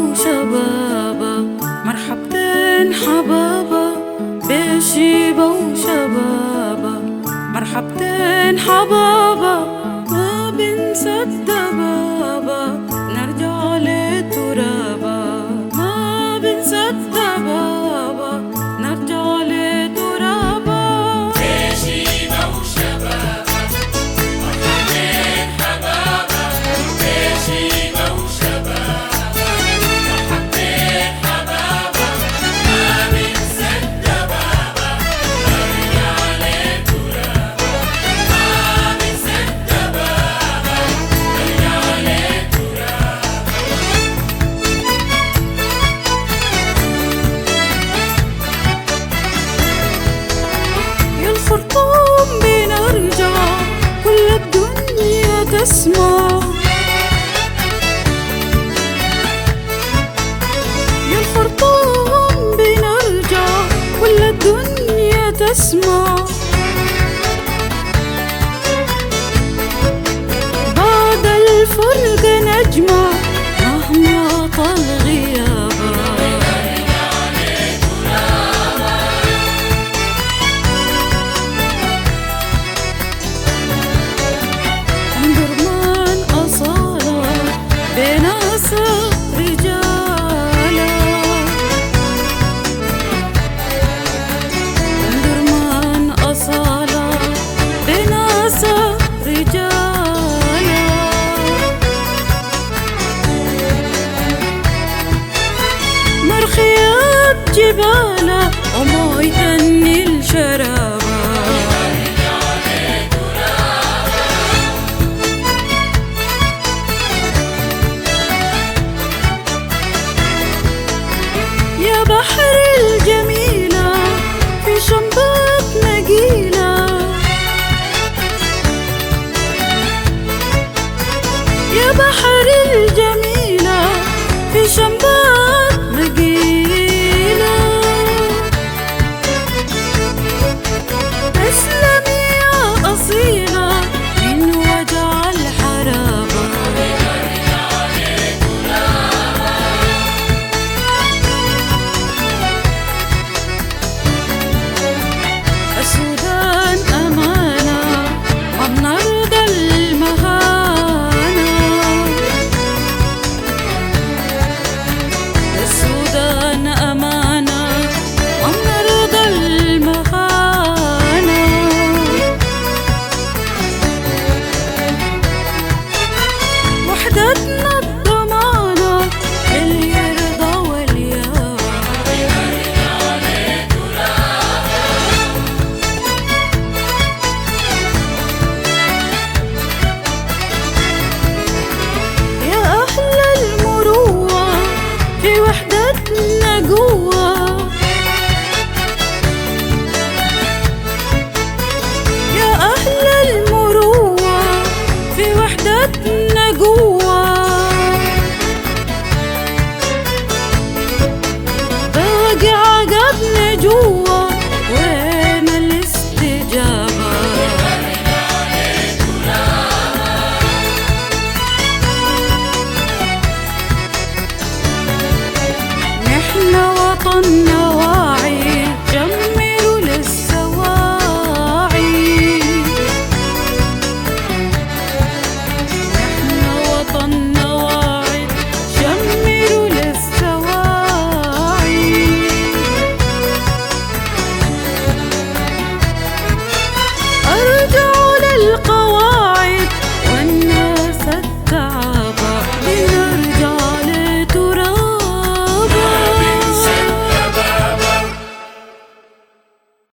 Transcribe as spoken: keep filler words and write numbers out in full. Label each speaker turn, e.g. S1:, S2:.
S1: وشبابة، مرحبتين حبابة بشيبة وشبابة، مرحبتين حبابة ما بنسى الدبابة، نرجع لترابة ما بنسى الدبابة، نرجع لترابة.
S2: بشيبة وشبابة مرحبتين حبابة، بشيبة وشبابة مرحبتين حبابة ما بنسى الدبابة، نرجع لترابة ما بنسى الدبابة، نرجع لترابة.
S1: يا الخرطوم بنرجع كل الدنيا تسمع، يا الخرطوم بنرجع كل الدنيا تسمع، بعد الفرقة نجمع مهما طال غيابها. درمان أصالة بناس رجالة، درمان أصالة بناس رجالة، مرخيات جبالة وموي تني الشرابة. يا بحر الجميلة في شنبات نقيلة، يا بحر الجميلة في شنبات نقيلة، تسلمي يا أصيلة من وجع الحرابة. السودان أمانة ما بنرضى المهانة، السودان أمانة ما بنرضى المهانة، وحدتنا الضمانة اللي يرضى واليابة. يا أهل المروة في وحدتنا قوة، يا أهل المروة في وحدتنا